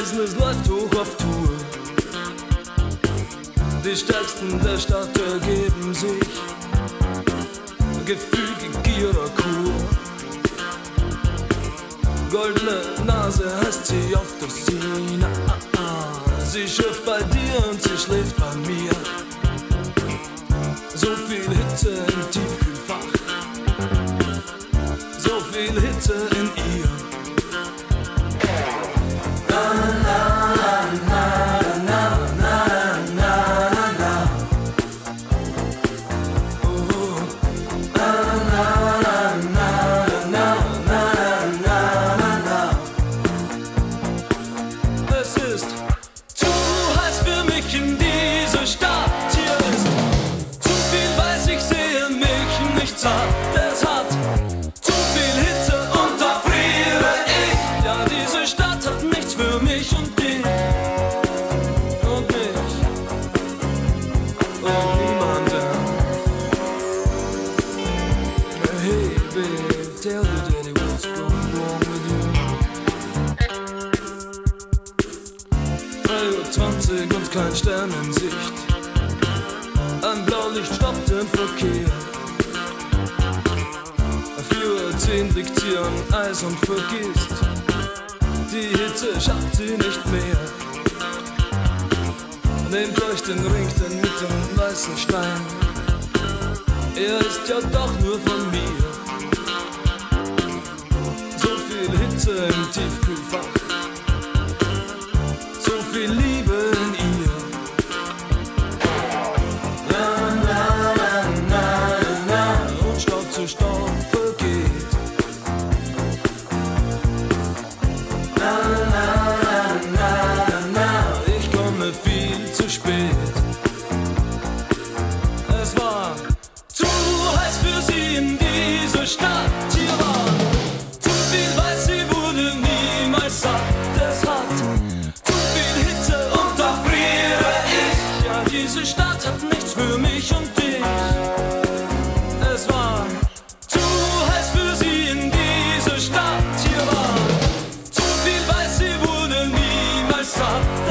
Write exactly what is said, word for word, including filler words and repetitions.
Business läuft hoch auf Tour. Die Stärksten der Stadt ergeben sich gefügig ihrer Kur. Goldene Nase heißt sie auf der Szene. Sie schürft bei dir und sie schläft bei mir. So viel Hitze im Tiefkühlfach, so viel Hitze in ihr. Na, na, na, na, na, na, na, na. Oh. Na, na, na, na, na, na, na, na. Es ist zu heiß für mich in dieser Stadt. Hier ist zu viel weiß, ich sehe mich nicht satt. Es hat zu viel Hitze und da friere ich. Ja, diese Stadt hat nichts für mich und dich und mich und niemanden. Hey, babe, tell your daddy what's going wrong with you. drei Uhr zwanzig und kein Stern in Sicht. Ein Blaulicht stoppt den Verkehr. vier Uhr zehn liegt sie am Eis und vergisst. Die Hitze schafft sie nicht mehr. Nehmt euch den Ring, denn mit dem weißen Stein. Er ist ja doch nur von mir. So viel Hitze im Tiefkühlfach, so viel Liebe in ihr. Na, na, na, na, na, und Staub zu Staub vergeht. Na, na, na, na, na, ich komme viel zu spät. Es war zu heiß für sie in dieser Stadt. Hier war zu viel weiß, sie wurde niemals satt. Es hat zu viel Hitze und da friere ich. Ja, diese Stadt hat nichts für mich und dich. Es war zu heiß für sie in dieser Stadt. Hier war zu viel weiß, sie wurde niemals satt.